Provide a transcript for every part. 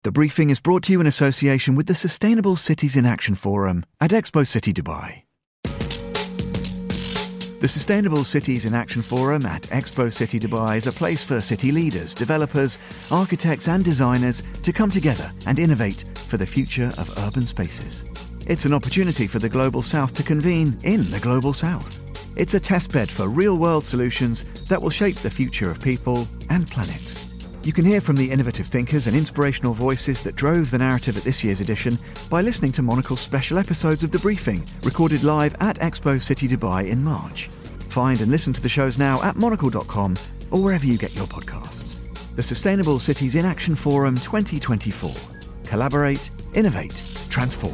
The briefing is brought to you in association with the Sustainable Cities in Action Forum at Expo City Dubai. The Sustainable Cities in Action Forum at Expo City Dubai is a place for city leaders, developers, architects and designers to come together and innovate for the future of urban spaces. It's an opportunity for the Global South to convene in the Global South. It's a testbed for real-world solutions that will shape the future of people and planet. You can hear from the innovative thinkers and inspirational voices that drove the narrative at this year's edition by listening to Monocle's special episodes of The Briefing, recorded live at Expo City Dubai in March. Find and listen to the shows now at monocle.com or wherever you get your podcasts. The Sustainable Cities in Action Forum 2024. Collaborate, innovate, transform.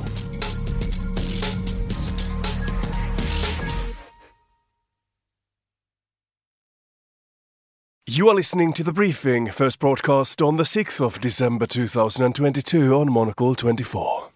You are listening to The Briefing, first broadcast on the 6th of December 2022 on Monocle 24.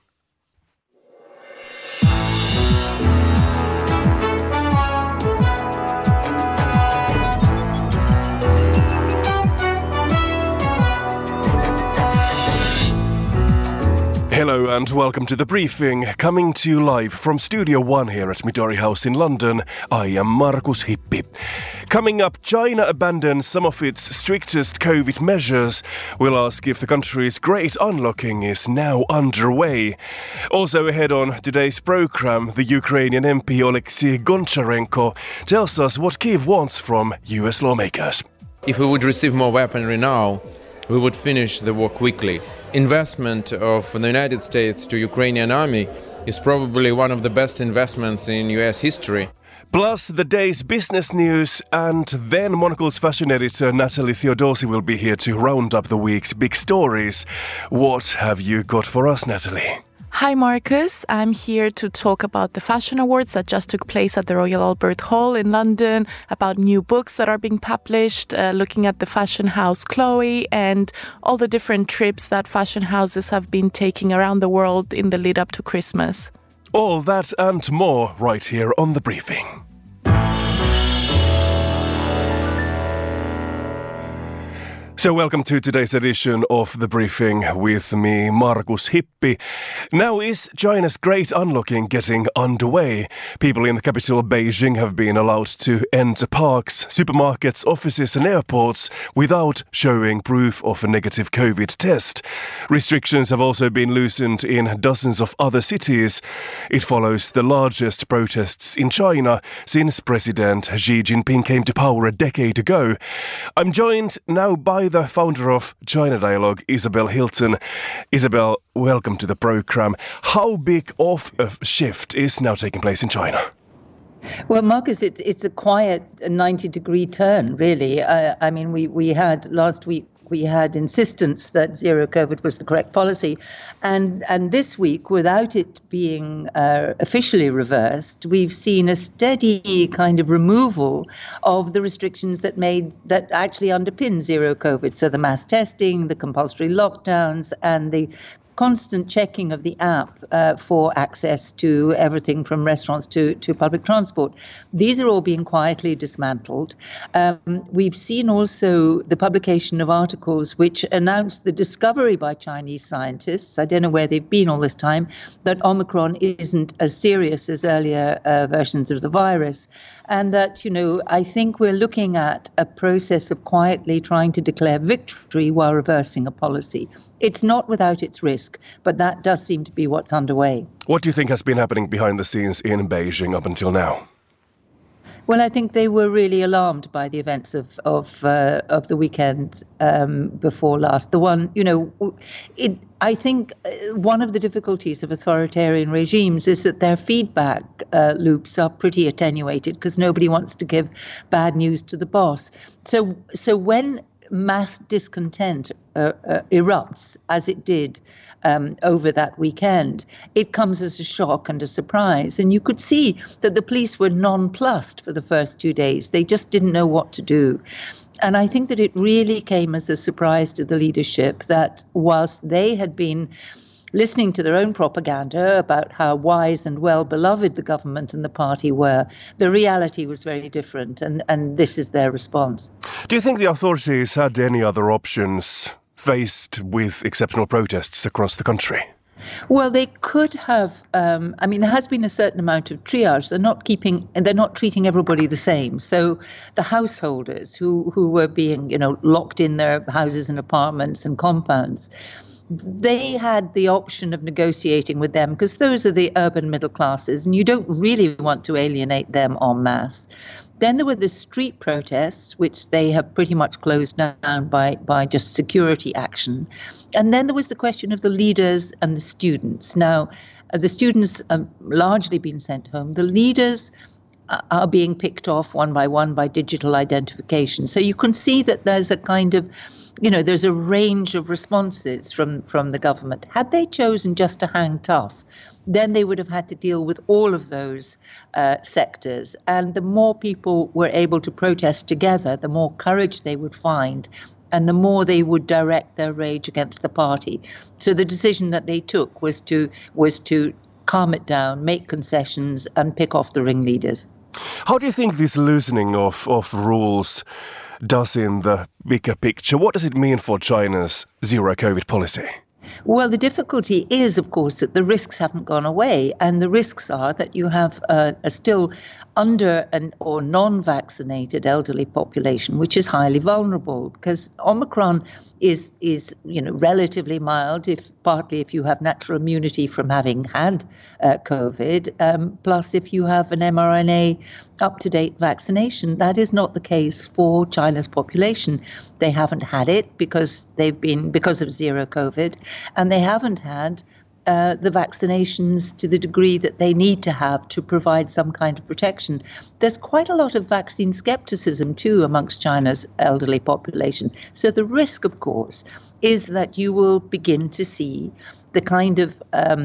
Hello and welcome to The Briefing, coming to you live from Studio One here at Midori House in London. I am Markus Hippi. Coming up, China abandons some of its strictest COVID measures. We'll ask if the country's great unlocking is now underway. Also ahead on today's program, the Ukrainian MP Oleksiy Goncharenko tells us what Kyiv wants from US lawmakers. If we would receive more weaponry now, we would finish the war quickly. Investment of the United States to Ukrainian army is probably one of the best investments in US history. Plus the day's business news, and then Monocle's fashion editor Natalie Theodosi will be here to round up the week's big stories. What have you got for us, Natalie? Hi Marcus, I'm here to talk about the fashion awards that just took place at the Royal Albert Hall in London, about new books that are being published, looking at the fashion house Chloe and all the different trips that fashion houses have been taking around the world in the lead up to Christmas. All that and more right here on The Briefing. So welcome to today's edition of The Briefing with me, Markus Hippi. Now is China's great unlocking getting underway? People in the capital Beijing have been allowed to enter parks, supermarkets, offices and airports without showing proof of a negative COVID test. Restrictions have also been loosened in dozens of other cities. It follows the largest protests in China since President Xi Jinping came to power a decade ago. I'm joined now by the founder of China Dialogue, Isabel Hilton. Isabel, welcome to the program. How big of a shift is now taking place in China? Well, Marcus, it's a quiet 90-degree turn, really. We had last week, we had insistence that zero COVID was the correct policy. And this week, without it being officially reversed, we've seen a steady kind of removal of the restrictions that actually underpin zero COVID. So the mass testing, the compulsory lockdowns, and the constant checking of the app for access to everything from restaurants to public transport. These are all being quietly dismantled. We've seen also the publication of articles which announce the discovery by Chinese scientists, I don't know where they've been all this time, that Omicron isn't as serious as earlier versions of the virus. And that, I think we're looking at a process of quietly trying to declare victory while reversing a policy. It's not without its risk, but that does seem to be what's underway. What do you think has been happening behind the scenes in Beijing up until now? Well, I think they were really alarmed by the events of the weekend before last. I think one of the difficulties of authoritarian regimes is that their feedback loops are pretty attenuated because nobody wants to give bad news to the boss. So when mass discontent erupts, as it did over that weekend, it comes as a shock and a surprise. And you could see that the police were nonplussed for the first 2 days. They just didn't know what to do. And I think that it really came as a surprise to the leadership that whilst they had been listening to their own propaganda about how wise and well-beloved the government and the party were, the reality was very different, and this is their response. Do you think the authorities had any other options faced with exceptional protests across the country? Well, they could have. There has been a certain amount of triage. They're not treating everybody the same. So the householders who were being, locked in their houses and apartments and compounds, they had the option of negotiating with them because those are the urban middle classes, and you don't really want to alienate them en masse. Then there were the street protests, which they have pretty much closed down by just security action. And then there was the question of the leaders and the students. Now, the students have largely been sent home. The leaders are being picked off one by digital identification. So you can see that there's a kind of, there's a range of responses from the government. Had they chosen just to hang tough, then they would have had to deal with all of those sectors. And the more people were able to protest together, the more courage they would find and the more they would direct their rage against the party. So the decision that they took was to calm it down, make concessions and pick off the ringleaders. How do you think this loosening of rules does in the bigger picture? What does it mean for China's zero-COVID policy? Well, the difficulty is, of course, that the risks haven't gone away. And the risks are that you have a still under or non-vaccinated elderly population, which is highly vulnerable because Omicron is relatively mild, partly if you have natural immunity from having had COVID, plus if you have an mRNA up-to-date vaccination. That is not the case for China's population. They haven't had it because of zero COVID, and they haven't had the vaccinations to the degree that they need to have to provide some kind of protection. There's quite a lot of vaccine skepticism too amongst China's elderly population. So the risk, of course, is that you will begin to see the kind of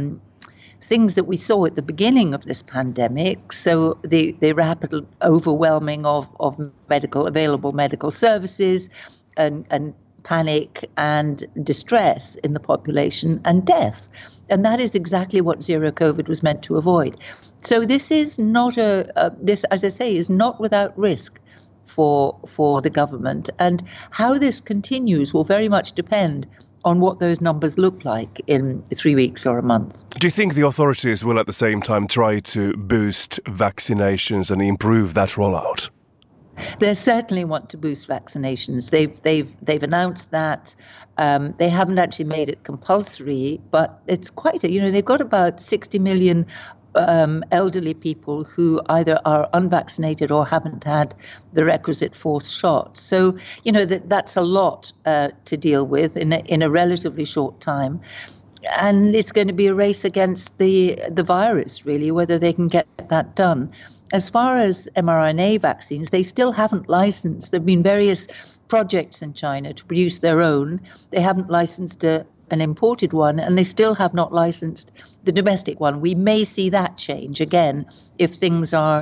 things that we saw at the beginning of this pandemic. So the rapid overwhelming of available medical services and panic and distress in the population and death. And that is exactly what zero COVID was meant to avoid. So this is not as I say, is not without risk for the government. And how this continues will very much depend on what those numbers look like in 3 weeks or a month. Do you think the authorities will at the same time try to boost vaccinations and improve that rollout? They certainly want to boost vaccinations. They've announced that. They haven't actually made it compulsory, but it's quite they've got about 60 million elderly people who either are unvaccinated or haven't had the requisite fourth shot. So, that's a lot to deal with in a relatively short time. And it's going to be a race against the virus, really, whether they can get that done. As far as mRNA vaccines, they still haven't licensed. There have been various projects in China to produce their own. They haven't licensed an imported one, and they still have not licensed the domestic one. We may see that change again if things are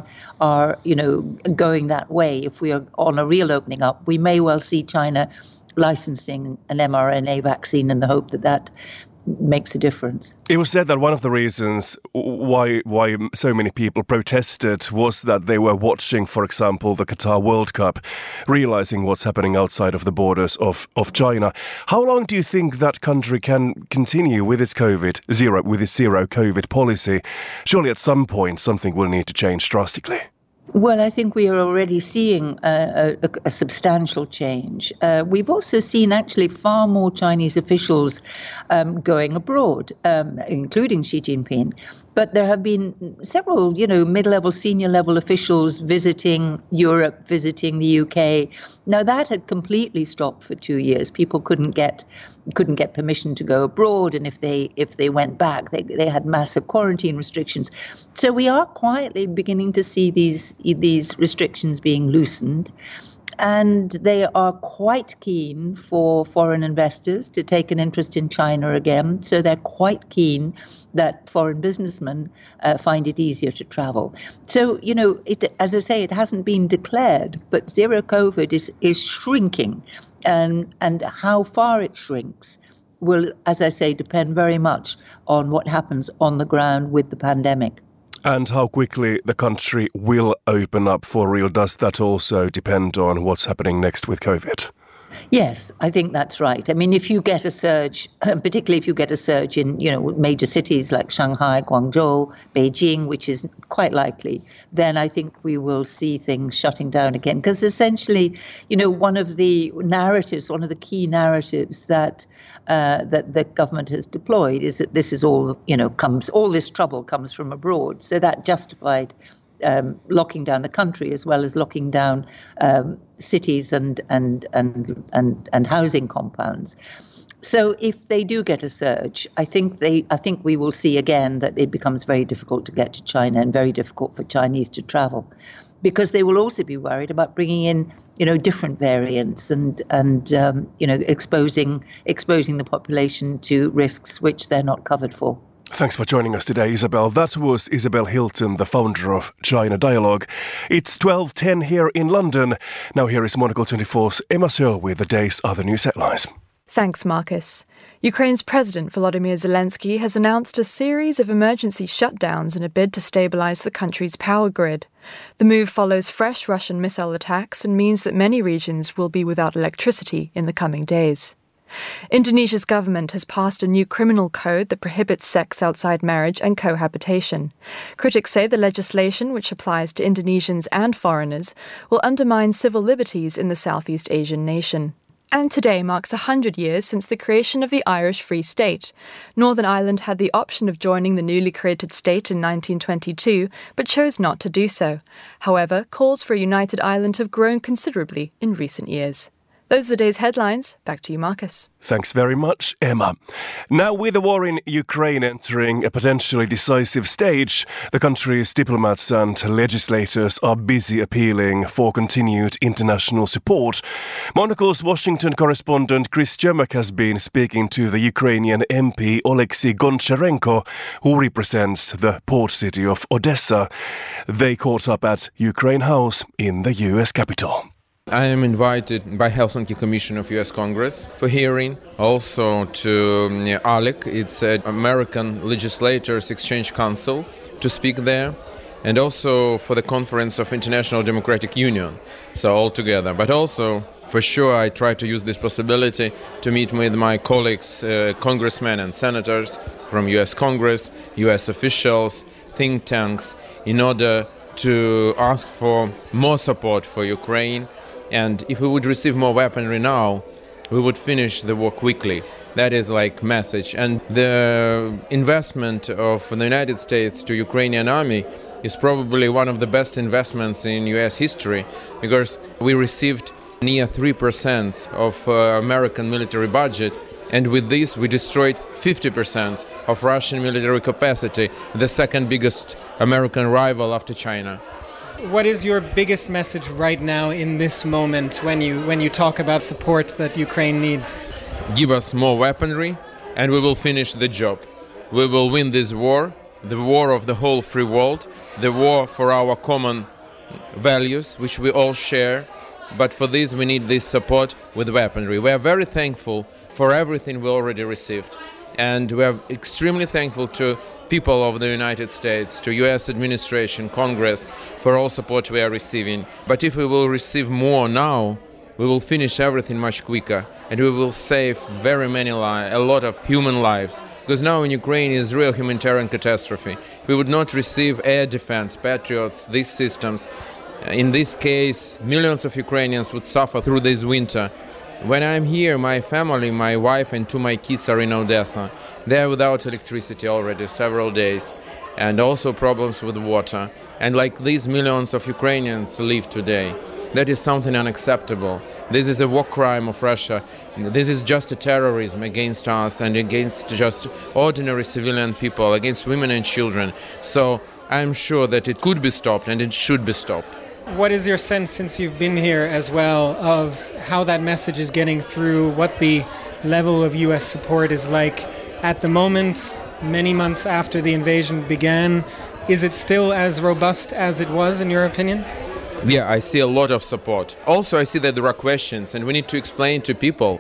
going that way. If we are on a real opening up, we may well see China licensing an mRNA vaccine in the hope that makes a difference. It was said that one of the reasons why so many people protested was that they were watching, for example, the Qatar World Cup, realizing what's happening outside of the borders of China. How long do you think that country can continue with its zero COVID policy? Surely at some point something will need to change drastically. Well, I think we are already seeing a substantial change. We've also seen actually far more Chinese officials going abroad, including Xi Jinping. But there have been several, mid-level, senior-level officials visiting Europe, visiting the UK. Now, that had completely stopped for 2 years. People couldn't get permission to go abroad, and if they went back, they had massive quarantine restrictions. So we are quietly beginning to see these restrictions being loosened. And they are quite keen for foreign investors to take an interest in China again. So they're quite keen that foreign businessmen find it easier to travel. So, as I say, it hasn't been declared, but zero COVID is shrinking. And how far it shrinks will, as I say, depend very much on what happens on the ground with the pandemic. And how quickly the country will open up for real, does that also depend on what's happening next with COVID? Yes, I think that's right. I mean, if you get a surge, particularly if you get a surge in, major cities like Shanghai, Guangzhou, Beijing, which is quite likely, then I think we will see things shutting down again. Because essentially, one of the key narratives that the government has deployed is that this is all, all this trouble comes from abroad. So that justified locking down the country as well as locking down cities and housing compounds. So if they do get a surge, I think we will see again that it becomes very difficult to get to China and very difficult for Chinese to travel, because they will also be worried about bringing in, different variants and exposing the population to risks which they're not covered for. Thanks for joining us today, Isabel. That was Isabel Hilton, the founder of China Dialogue. It's 12:10 here in London. Now here is Monocle 24's Emma Searle with the day's other news headlines. Thanks, Marcus. Ukraine's President Volodymyr Zelensky has announced a series of emergency shutdowns in a bid to stabilise the country's power grid. The move follows fresh Russian missile attacks and means that many regions will be without electricity in the coming days. Indonesia's government has passed a new criminal code that prohibits sex outside marriage and cohabitation. Critics say the legislation, which applies to Indonesians and foreigners, will undermine civil liberties in the Southeast Asian nation. And today marks 100 years since the creation of the Irish Free State. Northern Ireland had the option of joining the newly created state in 1922, but chose not to do so. However, calls for a united Ireland have grown considerably in recent years. Those are the day's headlines. Back to you, Marcus. Thanks very much, Emma. Now, with the war in Ukraine entering a potentially decisive stage, the country's diplomats and legislators are busy appealing for continued international support. Monocle's Washington correspondent Chris Jermak has been speaking to the Ukrainian MP Oleksiy Goncharenko, who represents the port city of Odessa. They caught up at Ukraine House in the US capital. I am invited by Helsinki Commission of US Congress for hearing, also to ALEC, it's an American Legislators Exchange Council, to speak there, and also for the Conference of International Democratic Union, so all together. But also, for sure, I try to use this possibility to meet with my colleagues, congressmen and senators from US Congress, US officials, think tanks, in order to ask for more support for Ukraine. And if we would receive more weaponry now, we would finish the war quickly. That is like message. And the investment of the United States to Ukrainian army is probably one of the best investments in US history, because we received near 3% of American military budget. And with this, we destroyed 50% of Russian military capacity, the second biggest American rival after China. What is your biggest message right now in this moment when you talk about support that Ukraine needs? Give us more weaponry and we will finish the job. We will win this war, the war of the whole free world, the war for our common values, which we all share. But for this, we need this support with weaponry. We are very thankful for everything we already received. And we are extremely thankful to people of the United States, to US administration, Congress, for all support we are receiving. But if we will receive more now, we will finish everything much quicker, and we will save a lot of human lives. Because now in Ukraine is real humanitarian catastrophe. If we would not receive air defense, Patriots, these systems, in this case, millions of Ukrainians would suffer through this winter. When I'm here, my family, my wife and two of my kids are in Odessa. They are without electricity already several days, and also problems with water. And like these millions of Ukrainians live today, that is something unacceptable. This is a war crime of Russia. This is just a terrorism against us and against just ordinary civilian people, against women and children. So I'm sure that it could be stopped and it should be stopped. What is your sense, since you've been here as well, of how that message is getting through, what the level of US support is like at the moment, many months after the invasion began? Is it still as robust as it was, in your opinion? Yeah, I see a lot of support. Also, I see that there are questions, and we need to explain to people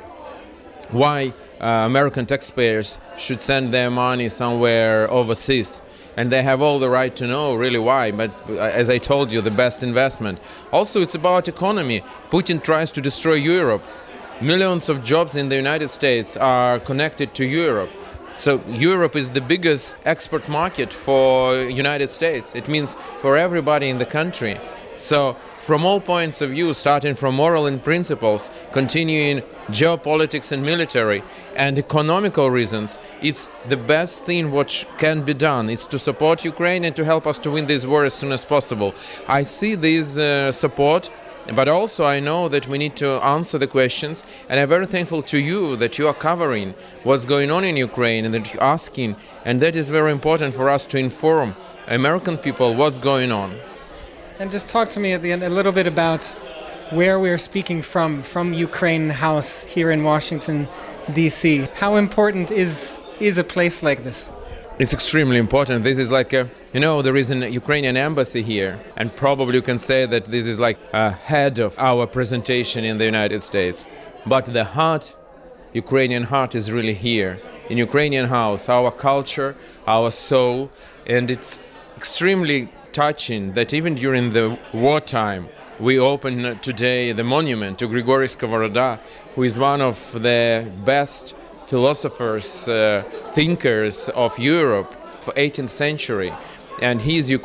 why American taxpayers should send their money somewhere overseas. And they have all the right to know really why. But as I told you, the best investment. Also, it's about economy. Putin tries to destroy Europe. millions of jobs in the United States are connected to Europe. So Europe is the biggest export market for United States. It means for everybody in the country. So from all points of view, starting from moral and principles, continuing geopolitics and military and economical reasons, it's the best thing what can be done. It's to support Ukraine and to help us to win this war as soon as possible. I see this support, but also I know that we need to answer the questions, and I'm very thankful to you that you are covering what's going on in Ukraine and that you're asking, and that is very important for us to inform American people what's going on. And just talk to me at the end a little bit about where we're speaking from Ukraine House here in Washington, D.C. How important is a place like this? It's extremely important. This is like there is an Ukrainian embassy here, and probably you can say that this is like a head of our presentation in the United States. But the heart, Ukrainian heart, is really here in Ukrainian House, our culture, our soul, and it's extremely touching that even during the wartime, we open today the monument to Grigory Skovoroda, who is one of the best philosophers, thinkers of Europe for 18th century. And he was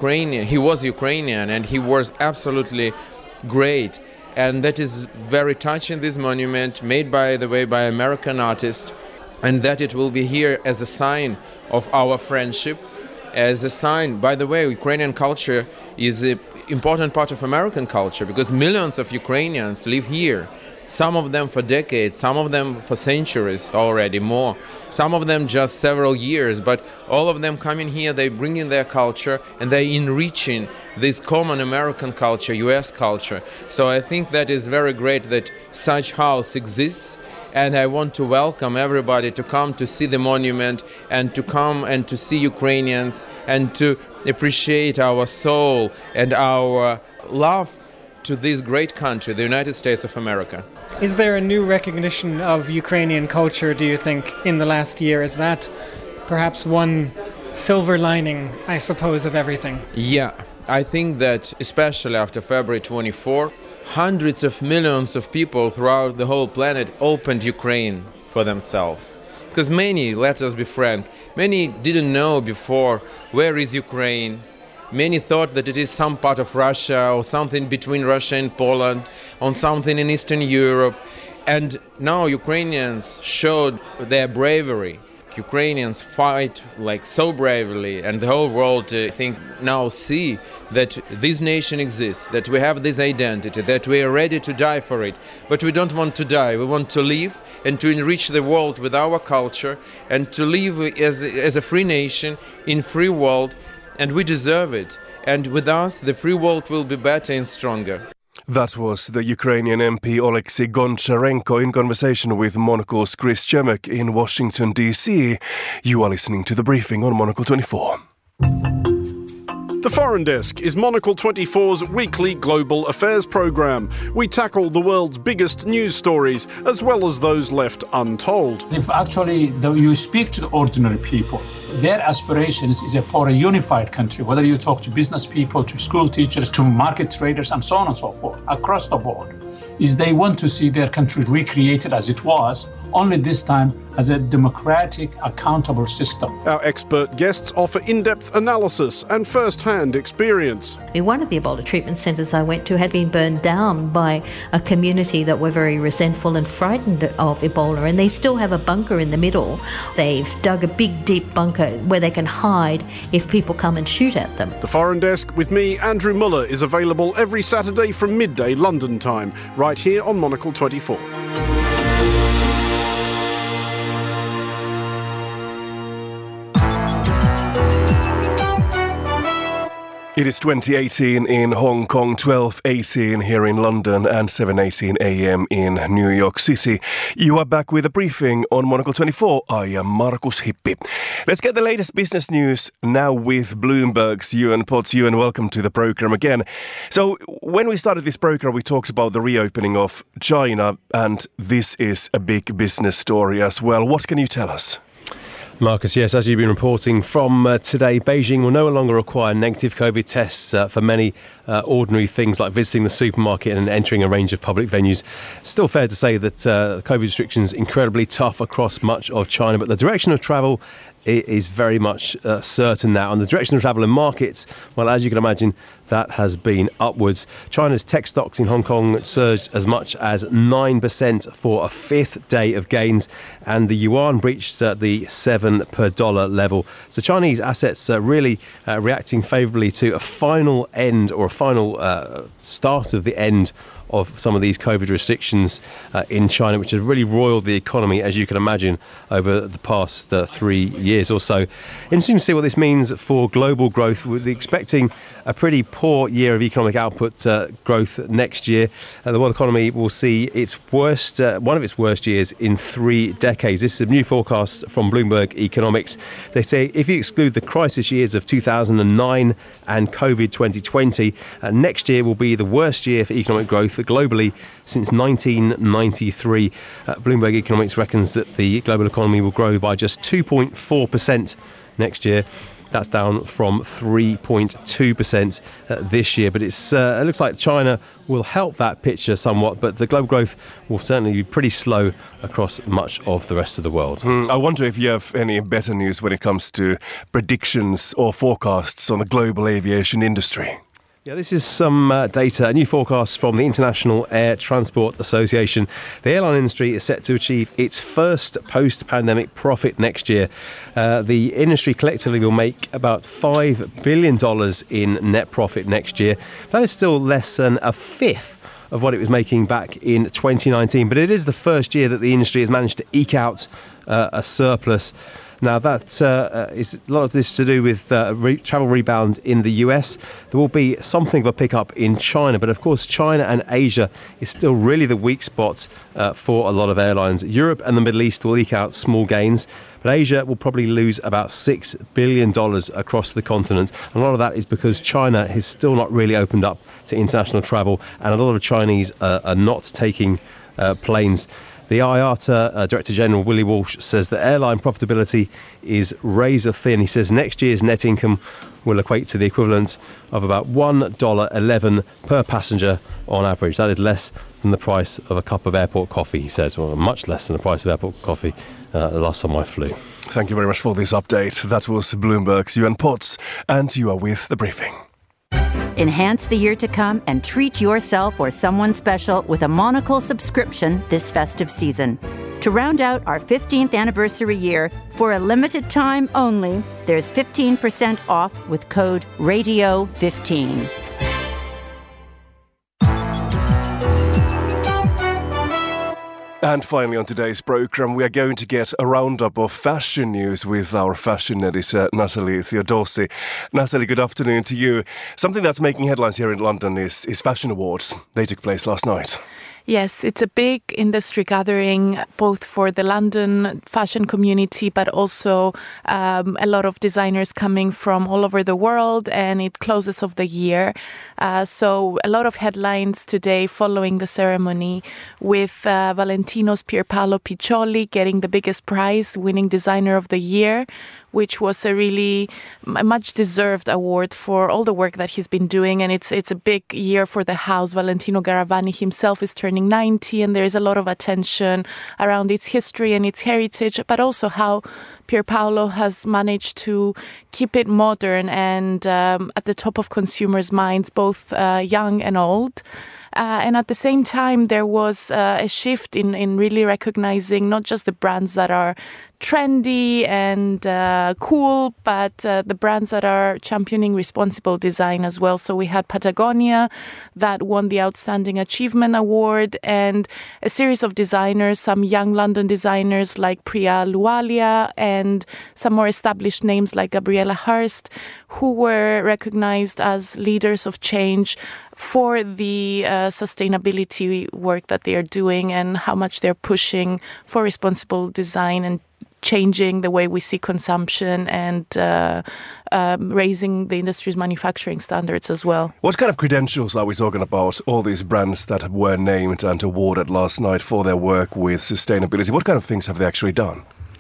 Ukrainian, and he was absolutely great. And that is very touching, this monument, made, by the way, by American artist, and that it will be here as a sign of our friendship, as a sign. By the way, Ukrainian culture is an important part of American culture because millions of Ukrainians live here. Some of them for decades, some of them for centuries already, more. Some of them just several years, but all of them come in here, they bring in their culture and they're enriching this common American culture, US culture. So I think that is very great that such house exists. And I want to welcome everybody to come to see the monument and to come and to see Ukrainians and to appreciate our soul and our love to this great country, the United States of America. Is there a new recognition of Ukrainian culture, do you think, in the last year? Is that perhaps one silver lining, I suppose, of everything? Yeah, I think that especially after February 24, hundreds of millions of people throughout the whole planet opened Ukraine for themselves. Because many, let us be frank, many didn't know before where is Ukraine. Many thought that it is some part of Russia or something between Russia and Poland, or something in Eastern Europe. And now Ukrainians showed their bravery. Ukrainians fight like so bravely, and the whole world, I think, now see that this nation exists, that we have this identity, that we are ready to die for it. But we don't want to die. We want to live and to enrich the world with our culture and to live as a free nation in free world, and we deserve it. And with us, the free world will be better and stronger. That was the Ukrainian MP Oleksiy Goncharenko in conversation with Monocle's Chris Chemek in Washington, D.C. You are listening to The Briefing on Monocle 24. The Foreign Desk is Monocle 24's weekly global affairs programme. We tackle the world's biggest news stories, as well as those left untold. If actually you speak to the ordinary people, their aspirations is for a unified country, whether you talk to business people, to school teachers, to market traders, and so on and so forth, across the board, is they want to see their country recreated as it was, only this time as a democratic, accountable system. Our expert guests offer in-depth analysis and first-hand experience. One of the Ebola treatment centres I went to had been burned down by a community that were very resentful and frightened of Ebola, and they still have a bunker in the middle. They've dug a big, deep bunker where they can hide if people come and shoot at them. The Foreign Desk with me, Andrew Muller, is available every Saturday from midday London time, right here on Monocle 24. It is 2018 in Hong Kong, 12:18 here in London, and 7:18 a.m. in New York City. You are back with a briefing on Monocle 24. I am Markus Hippi. Let's get the latest business news now with Bloomberg's Yuan Potts. Yuan, welcome to the program again. So when we started this program, we talked about the reopening of China, and this is a big business story as well. What can you tell us? Marcus, yes, as you've been reporting from today, Beijing will no longer require negative COVID tests for many ordinary things like visiting the supermarket and entering a range of public venues. Still fair to say that COVID restrictions incredibly tough across much of China, but the direction of travel is very much certain now. And the direction of travel in markets, well, as you can imagine, that has been upwards. China's tech stocks in Hong Kong surged as much as 9% for a fifth day of gains, and the yuan breached the 7 per dollar level. So Chinese assets are really reacting favourably to a final end, or a final start of the end of some of these COVID restrictions in China, which have really roiled the economy, as you can imagine, over the past 3 years or so. Interesting to see what this means for global growth. We're expecting a pretty poor year of economic output growth next year. The world economy will see its worst, one of its worst years in 3 decades. This is a new forecast from Bloomberg Economics. They say if you exclude the crisis years of 2009 and COVID 2020, next year will be the worst year for economic growth globally since 1993. Bloomberg Economics reckons that the global economy will grow by just 2.4% next year. That's down from 3.2% this year. But it looks like China will help that picture somewhat, but the global growth will certainly be pretty slow across much of the rest of the world. I wonder if you have any better news when it comes to predictions or forecasts on the global aviation industry. Yeah, this is some data, a new forecast from the International Air Transport Association. The airline industry is set to achieve its first post-pandemic profit next year. The industry collectively will make about $5 billion in net profit next year. That is still less than a fifth of what it was making back in 2019, but it is the first year that the industry has managed to eke out a surplus. Now, that is a lot of this to do with travel rebound in the US. There will be something of a pickup in China, but of course China and Asia is still really the weak spot for a lot of airlines. Europe and the Middle East will eke out small gains, but Asia will probably lose about $6 billion across the continent. And a lot of that is because China has still not really opened up to international travel, and a lot of Chinese are not taking planes. The IATA Director General Willie Walsh says that airline profitability is razor thin. He says next year's net income will equate to the equivalent of about $1.11 per passenger on average. That is less than the price of a cup of airport coffee, he says. Well, much less than the price of airport coffee the last time I flew. Thank you very much for this update. That was Bloomberg's Yuan Potts, and you are with The Briefing. Enhance the year to come and treat yourself or someone special with a Monocle subscription this festive season. To round out our 15th anniversary year, for a limited time only, there's 15% off with code RADIO15. And finally on today's programme, we are going to get a roundup of fashion news with our fashion editor, Nathalie Theodosi. Nathalie, good afternoon to you. Something that's making headlines here in London is Fashion Awards. They took place last night. Yes, it's a big industry gathering, both for the London fashion community, but also a lot of designers coming from all over the world, and it closes off the year. So a lot of headlines today following the ceremony, with Valentino's Pierpaolo Piccioli getting the biggest prize, winning Designer of the Year, which was a really much deserved award for all the work that he's been doing. And it's a big year for the house. Valentino Garavani himself is turning 90, and there is a lot of attention around its history and its heritage, but also how Pierpaolo has managed to keep it modern and at the top of consumers' minds, both young and old. And at the same time, there was a shift in really recognizing not just the brands that are trendy and cool, but the brands that are championing responsible design as well. So we had Patagonia that won the Outstanding Achievement Award, and a series of designers, some young London designers like Priya Lualia and some more established names like Gabriela Hearst, who were recognized as leaders of change for the sustainability work that they are doing and how much they're pushing for responsible design and changing the way we see consumption and raising the industry's manufacturing standards as well. What kind of credentials are we talking about, all these brands that were named and awarded last night for their work with sustainability? What kind of things have they actually done?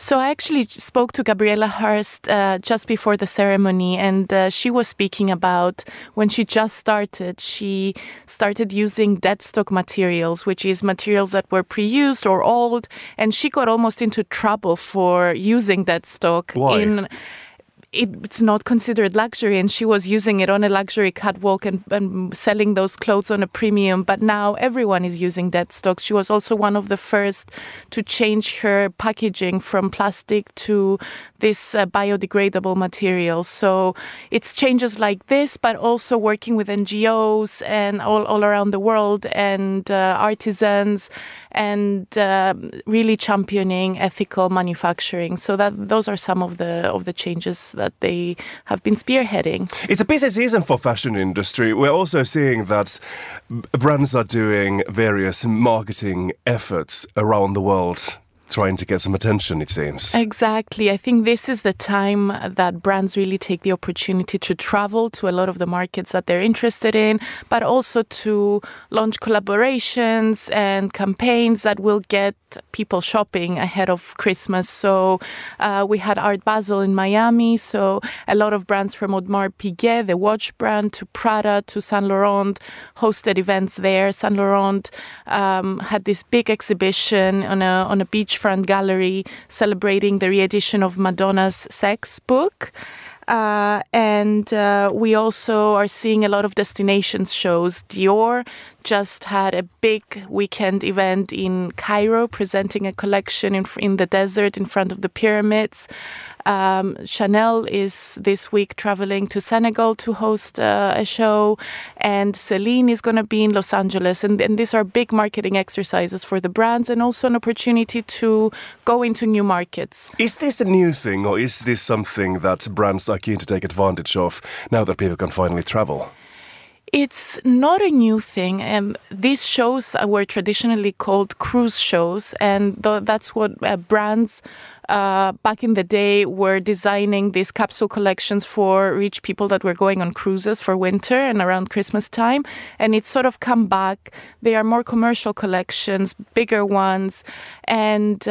So I actually spoke to Gabriela Hearst just before the ceremony, and she was speaking about when she just started, she started using dead stock materials, which is materials that were pre-used or old, and she got almost into trouble for using dead stock. Why? It's not considered luxury, and she was using it on a luxury catwalk and selling those clothes on a premium. But now everyone is using dead stock. She was also one of the first to change her packaging from plastic to this biodegradable material. So it's changes like this, but also working with NGOs and all around the world and artisans and really championing ethical manufacturing. So those are some of the changes that they have been spearheading. It's a busy season for fashion industry. We're also seeing that brands are doing various marketing efforts around the world, trying to get some attention, it seems. Exactly. I think this is the time that brands really take the opportunity to travel to a lot of the markets that they're interested in, but also to launch collaborations and campaigns that will get people shopping ahead of Christmas. So we had Art Basel in Miami. So a lot of brands from Audemars Piguet, the watch brand, to Prada, to Saint Laurent, hosted events there. Saint Laurent had this big exhibition on a beachfront gallery celebrating the re-edition of Madonna's Sex book. And we also are seeing a lot of destinations shows. Dior just had a big weekend event in Cairo, presenting a collection in the desert in front of the pyramids. Chanel is this week traveling to Senegal to host a show, and Celine is going to be in Los Angeles. And these are big marketing exercises for the brands and also an opportunity to go into new markets. Is this a new thing, or is this something that brands are keen to take advantage of now that people can finally travel? It's not a new thing. These shows were traditionally called cruise shows, and that's what brands back in the day were designing these capsule collections for rich people that were going on cruises for winter and around Christmas time. And it's sort of come back. They are more commercial collections, bigger ones, and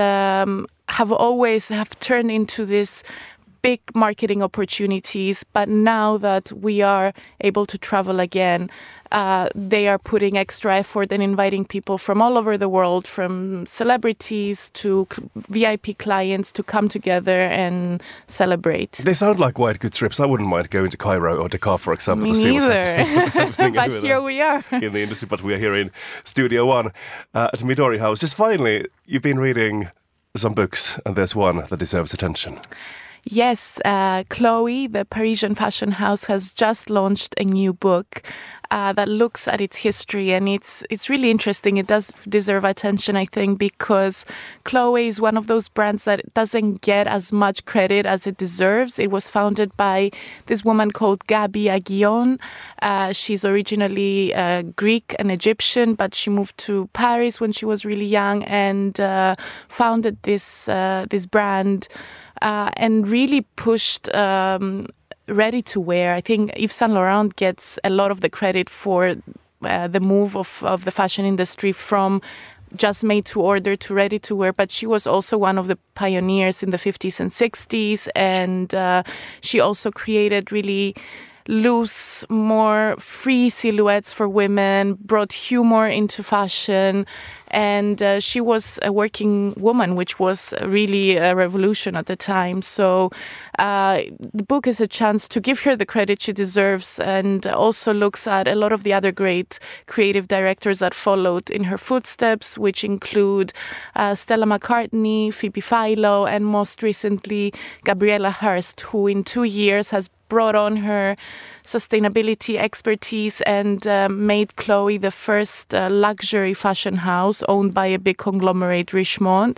have turned into this big marketing opportunities. But now that we are able to travel again, they are putting extra effort and inviting people from all over the world, from celebrities to VIP clients, to come together and celebrate. They sound like quite good trips. I wouldn't mind going to Cairo or Dakar, for example. Me to see neither. But here we are. In the industry, but we are here in Studio One at Midori House. Just finally, you've been reading some books, and there's one that deserves attention. Yes, Chloe, the Parisian fashion house, has just launched a new book that looks at its history, and it's really interesting. It does deserve attention, I think, because Chloe is one of those brands that doesn't get as much credit as it deserves. It was founded by this woman called Gabi Aguillon. She's originally Greek and Egyptian, but she moved to Paris when she was really young and founded this brand. And really pushed ready-to-wear. I think Yves Saint Laurent gets a lot of the credit for the move of the fashion industry from just made-to-order to ready-to-wear, but she was also one of the pioneers in the 50s and 60s, and she also created really loose, more free silhouettes for women, brought humor into fashion, and she was a working woman, which was really a revolution at the time. So the book is a chance to give her the credit she deserves, and also looks at a lot of the other great creative directors that followed in her footsteps, which include Stella McCartney, Phoebe Philo, and most recently Gabriela Hearst, who in 2 years has brought on her sustainability expertise and made Chloe the first luxury fashion house owned by a big conglomerate, Richemont,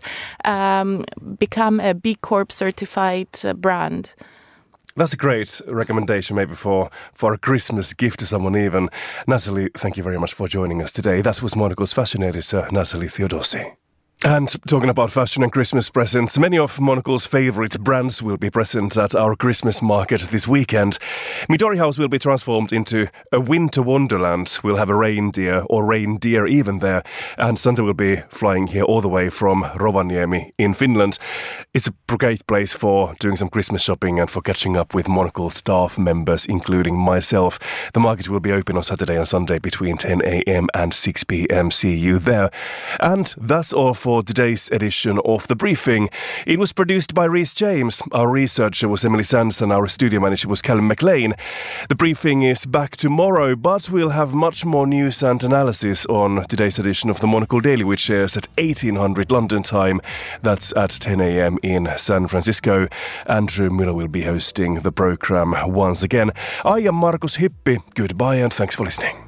become a B Corp certified brand. That's a great recommendation, maybe for a Christmas gift to someone even. Natalie, thank you very much for joining us today. That was Monocle's fashion editor, Natalie Theodosi. And talking about fashion and Christmas presents, many of Monocle's favourite brands will be present at our Christmas market this weekend. Midori House will be transformed into a winter wonderland. We'll have a reindeer even there, and Santa will be flying here all the way from Rovaniemi in Finland. It's a great place for doing some Christmas shopping and for catching up with Monocle staff members, including myself. The market will be open on Saturday and Sunday between 10 a.m. and 6 p.m. See you there. And that's all for today's edition of The Briefing. It was produced by Rhys James. Our researcher was Emily Sands and our studio manager was Callum McLean. The Briefing is back tomorrow, but we'll have much more news and analysis on today's edition of the Monocle Daily, which airs at 1800 London time. That's at 10 a.m. in San Francisco. Andrew Miller will be hosting the program once again. I am Markus Hippi. Goodbye and thanks for listening.